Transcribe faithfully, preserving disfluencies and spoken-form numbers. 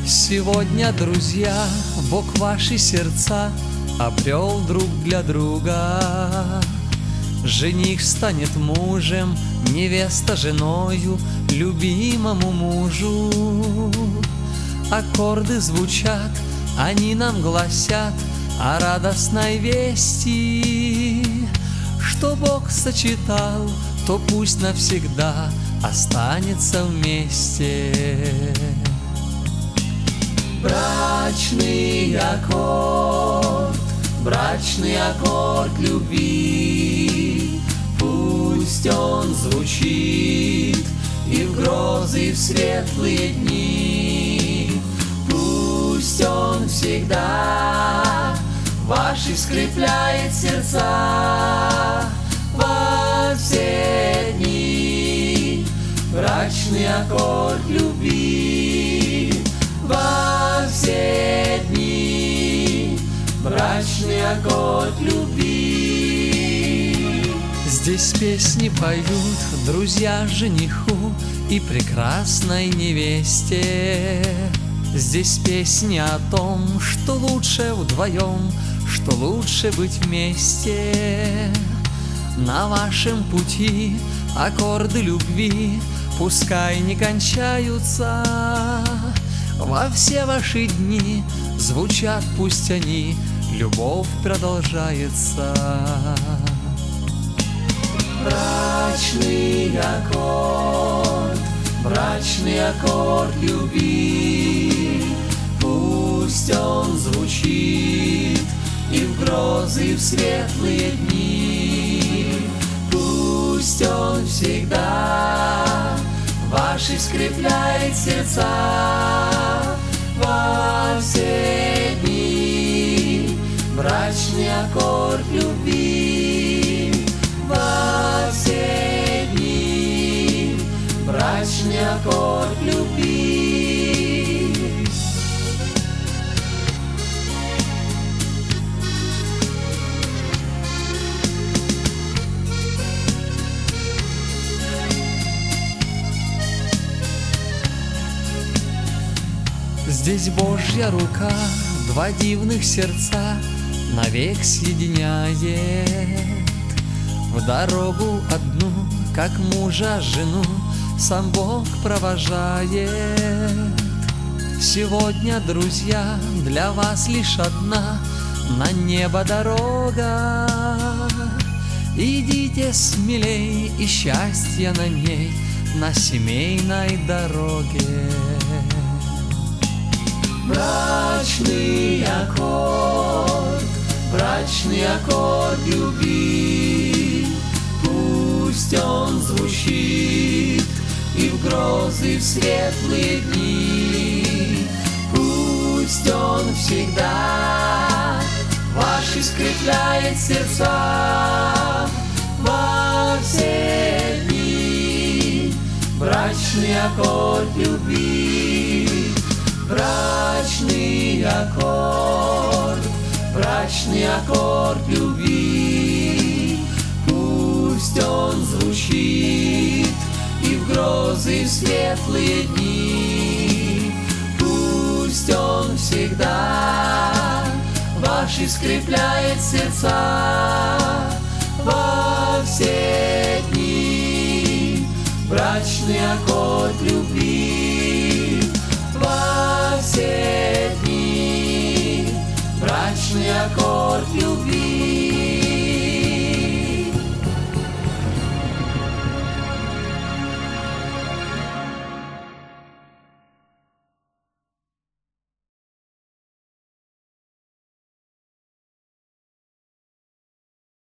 Сегодня, друзья, Бог ваши сердца обрел друг для друга. Жених станет мужем, невеста женою любимому мужу. Аккорды звучат, они нам гласят о радостной вести, что Бог сочетал, то пусть навсегда останется вместе. Брачный аккорд, брачный аккорд любви, пусть он звучит и в грозы, и в светлые дни. Пусть он всегда ваши скрепляет сердца во все дни. Брачный аккорд любви во все дни, брачный аккорд любви. Здесь песни поют друзья жениху и прекрасной невесте. Здесь песни о том, что лучше вдвоем, что лучше быть вместе. На вашем пути аккорды любви пускай не кончаются. Во все ваши дни звучат пусть они, любовь продолжается. Брачный аккорд, брачный аккорд любви, пусть он звучит и в грозы, и в светлые дни. Пусть он всегда ваши скрепляет сердца во все дни. Брачный аккорд любви во все дни. Брачный аккорд любви. Здесь Божья рука два дивных сердца навек соединяет. В дорогу одну, как мужа жену, сам Бог провожает. Сегодня, друзья, для вас лишь одна на небо дорога. Идите смелей, и счастье на ней, на семейной дороге. Брачный аккорд, брачный аккорд любви, пусть он звучит и в грозы, и в светлые дни. Пусть он всегда ваши скрепляет сердца во все дни. Брачный аккорд любви. Брачный аккорд, брачный аккорд любви, пусть он звучит и в грозы, и в светлые дни. Пусть он всегда ваши скрепляет сердца во все дни. Брачный аккорд любви во все дни. Брачный аккорд любви.